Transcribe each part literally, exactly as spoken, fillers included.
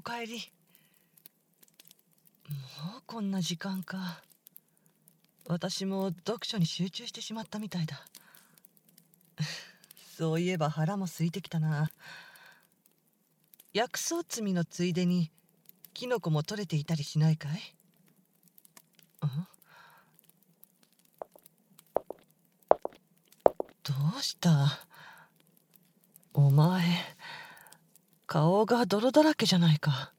かえり。もうこんな時間か。私も読書に集中してしまったみたいだ。そういえば腹も空いてきたな。薬草摘みのついでにキノコも取れていたりしないかい？ん？どうした？お前、顔が泥だらけじゃないか。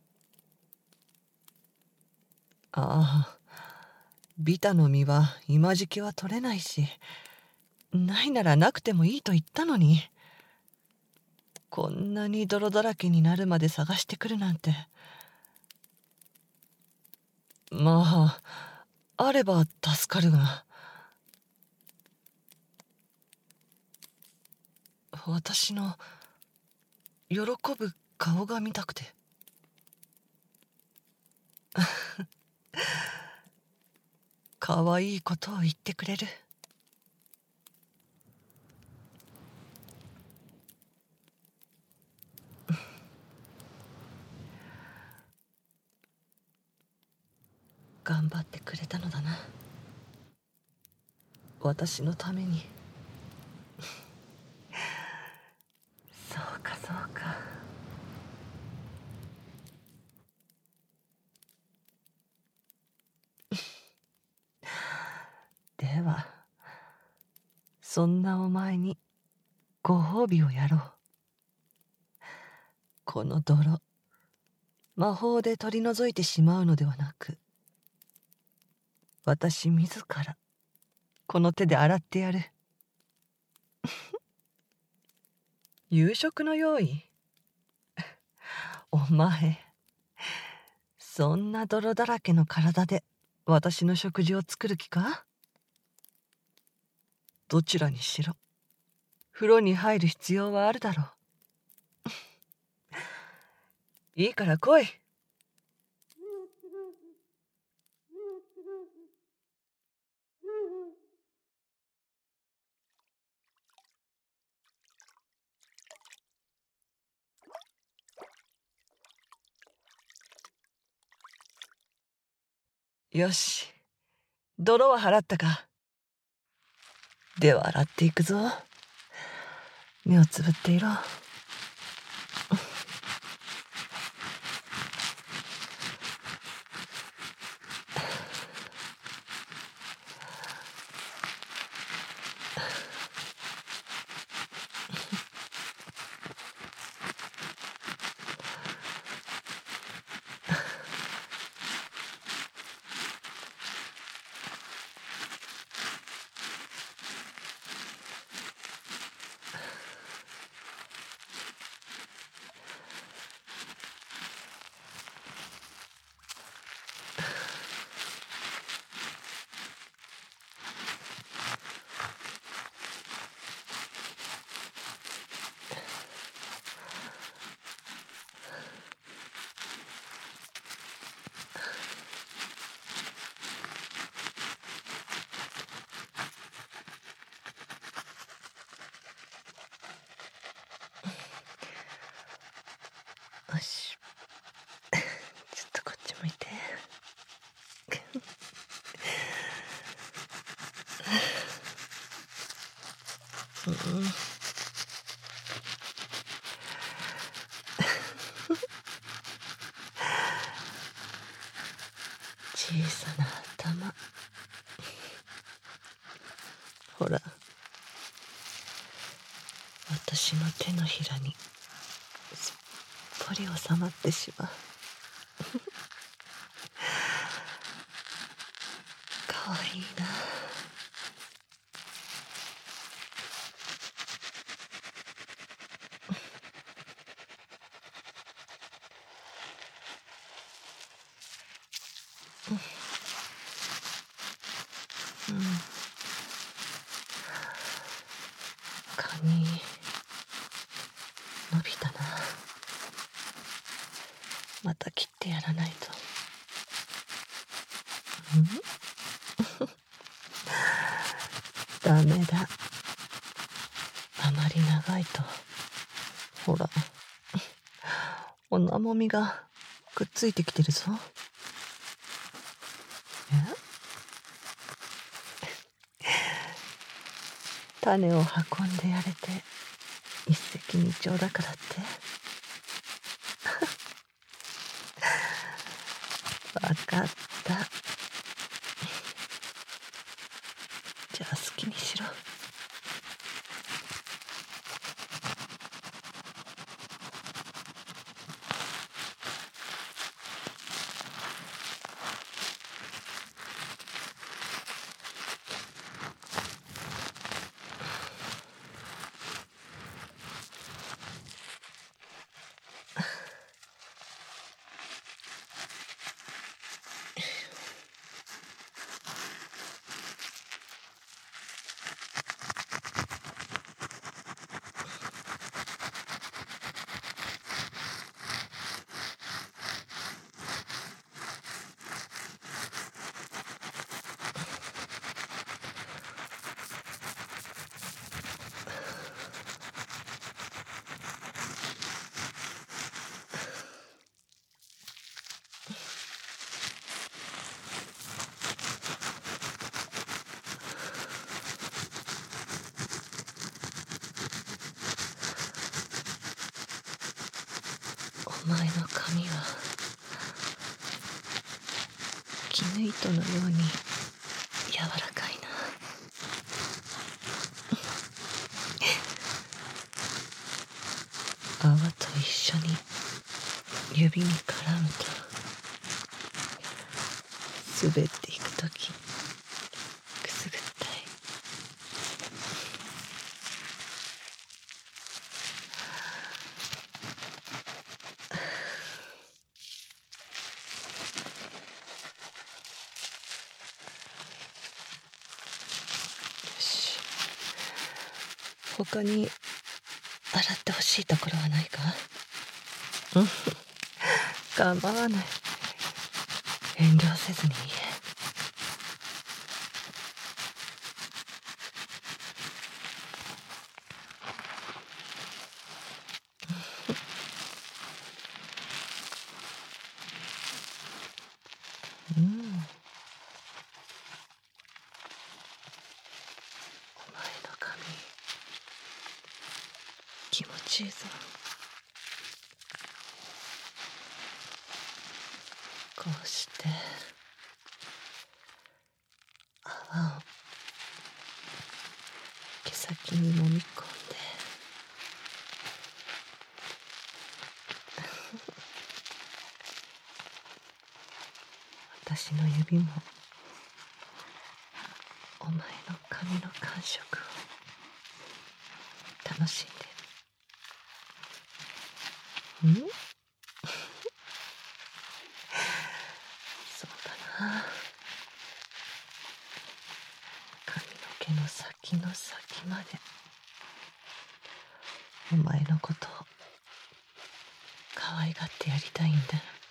ああ、ビタの実は今時期は取れないし、ないならなくてもいいと言ったのに。こんなに泥だらけになるまで探してくるなんて。まあ、あれば助かるが。私の喜ぶ顔が見たくて。かわいいことを言ってくれる。頑張ってくれたのだな、私のために。そうかそうか。ではそんなお前にご褒美をやろう。この泥、魔法で取り除いてしまうのではなく、私自らこの手で洗ってやる。夕食の用意？お前、そんな泥だらけの体で私の食事を作る気か？どちらにしろ風呂に入る必要はあるだろう。いいから来い。よし、泥は払ったか。では洗っていくぞ。目をつぶっていろ。よし、ちょっとこっち向いて。うん、小さな頭。ほら、私の手のひらにすっぽり収まってしまう。かわいいな。うん、髪伸びたな。また切ってやらないと。ダメだ。あまり長いとほらおなもみがくっついてきてるぞ。え種を運んでやれて一石二鳥だからってわかった。じゃあ好きにしろ。お前の髪は絹糸のように柔らかいな。泡と一緒に指に絡むと滑っていくときくすぐったい。他に洗ってほしいところはないか？うん構わない。遠慮せずに言え。うん、お前の髪気持ちいいぞ。こうして泡を毛先に揉み込んで私の指もお前の髪の感触を楽しんでる。んそうだな。髪の毛の先の先までお前のことを可愛がってやりたいんだ。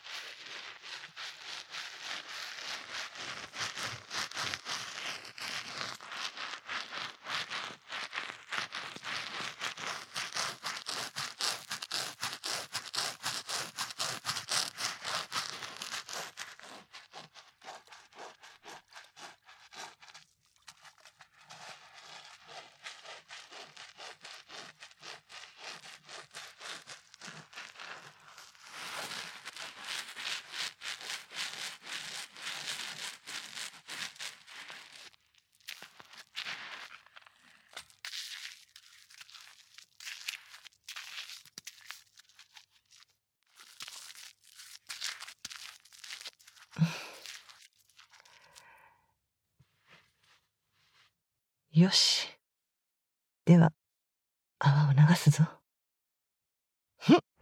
よし。では、泡を流すぞ。ふん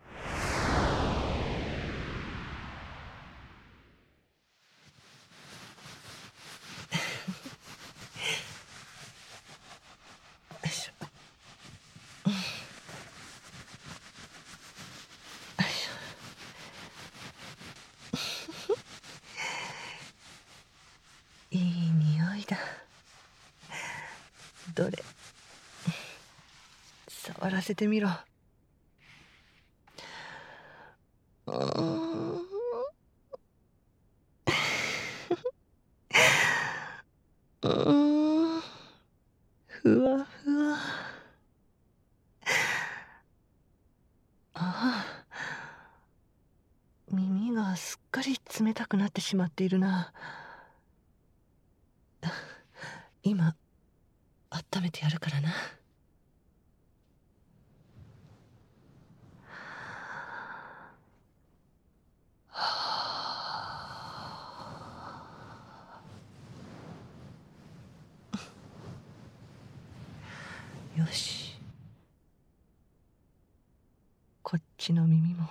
よいしょ。よいしょ。いい匂いだ。どれ、触らせてみろ。 うーん、ふわふわ。ああ、耳がすっかり冷たくなってしまっているな。今、温めてやるからな。よし、こっちの耳も。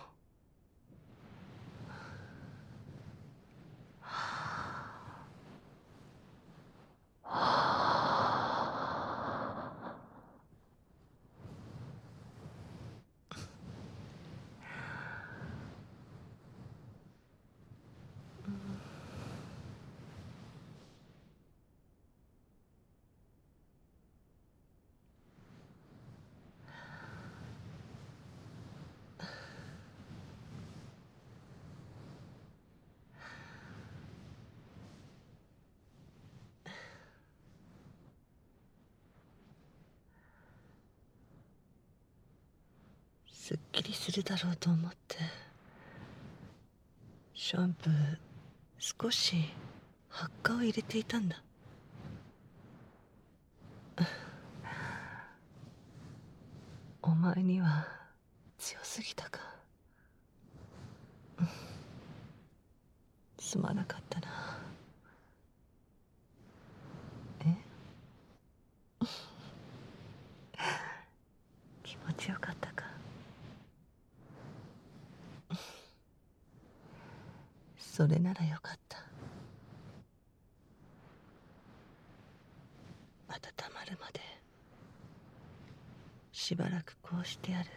すっきりするだろうと思ってシャンプー少し発火を入れていたんだ。お前には強すぎたか。すまなかったな。え気持ちよかったか。それならよかった。温まるまでしばらくこうしてやる。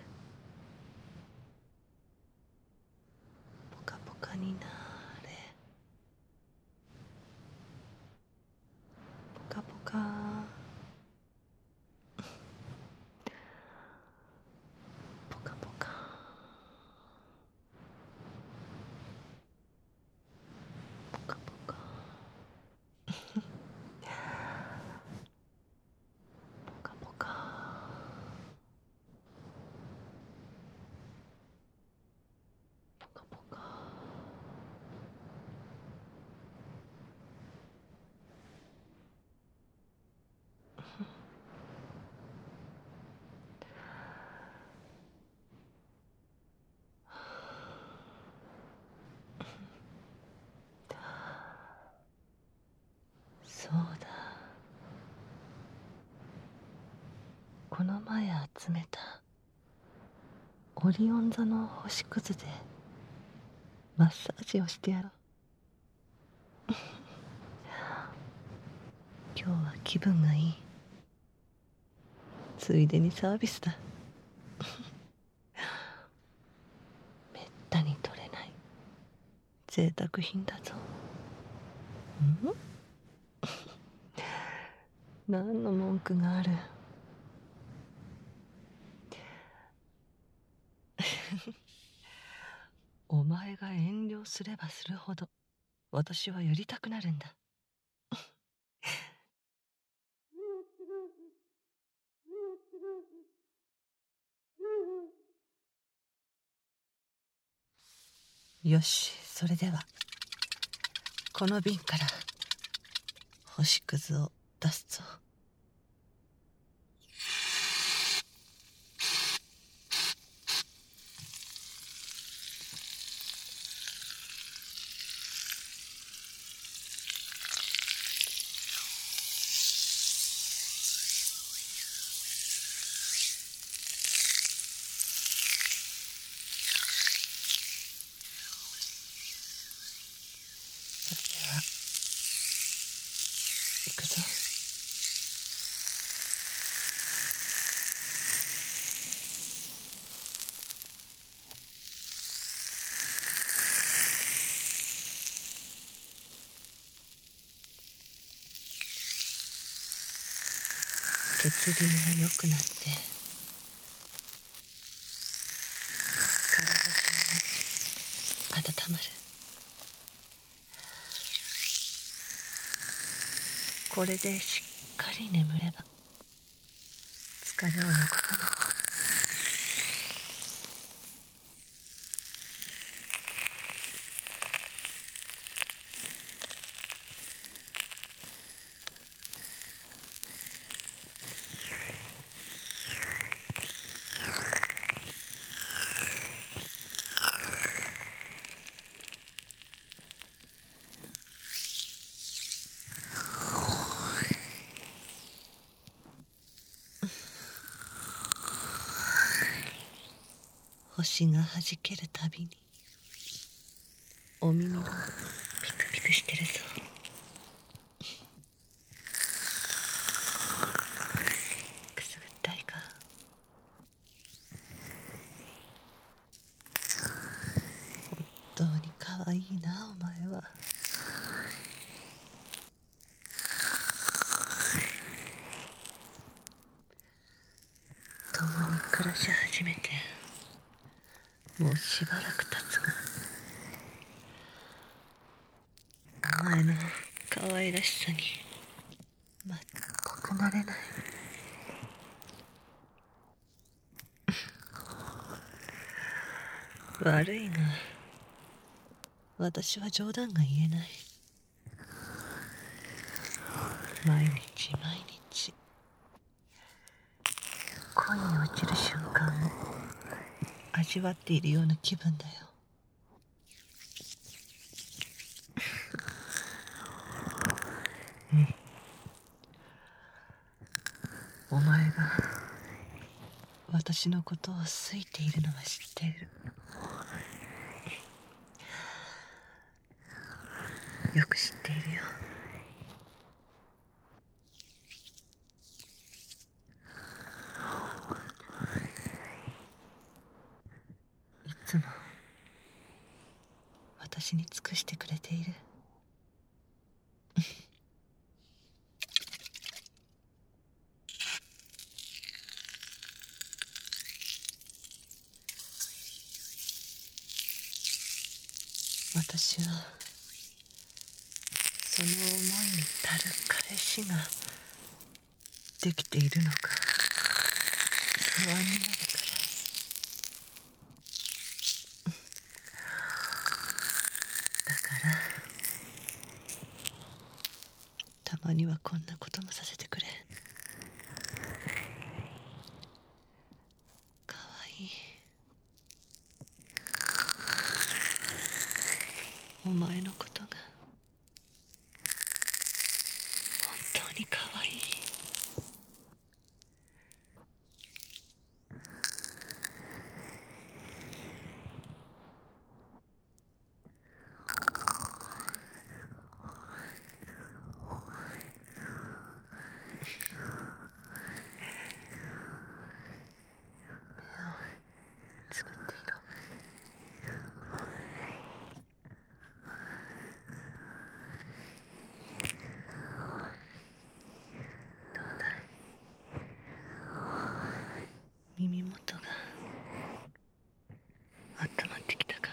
ポカポカになれ。ポカポカ。ポカポカ。ポカポカ。ポカポカ。ポカポカ。そうだ、この前集めたオリオン座の星屑でマッサージをしてやろう。今日は気分がいい。ついでにサービスだ。めったに取れない贅沢品だぞ。ん何の文句がある。お前が遠慮すればするほど私はやりたくなるんだ。よし、それではこの瓶から星屑を出すぞ。それでは行くぞ。血流が良くなって体中が温まる。 これでしっかり眠れば疲れを残さない。星がはじけるたびにお耳がピクピクしてるぞ。くすぐったいか。本当にかわいいなお前は。共に暮らし始めてもうしばらく経つが、お前の可愛らしさに全くなれない。悪いが私は冗談が言えない。毎日毎日恋に落ちる瞬間を味わっているような気分だよ。うん、お前が私のことを好いているのは知っている。よく知っているよ。いつも私に尽くしてくれている。私はその思いに足る返しができているのか不安になるから。だからたまにはこんなこともさせてくれ。かわいい。お前のことが本当にかわいい。作っていろ。どうだい、耳元が温まってきたか。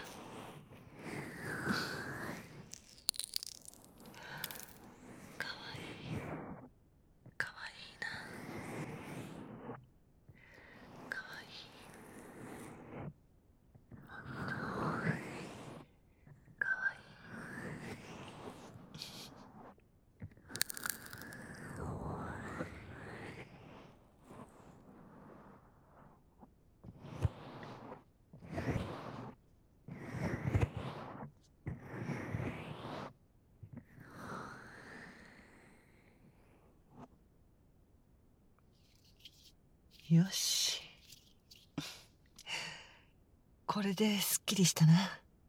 かわいい、かわいいな。かわいい。かわいい。よし、これですっきりしたな。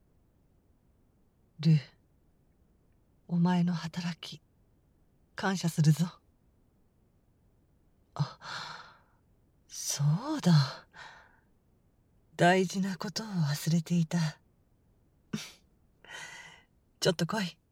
ルー、お前の働き感謝するぞ。あ、そうだ、大事なことを忘れていた。ちょっと来い。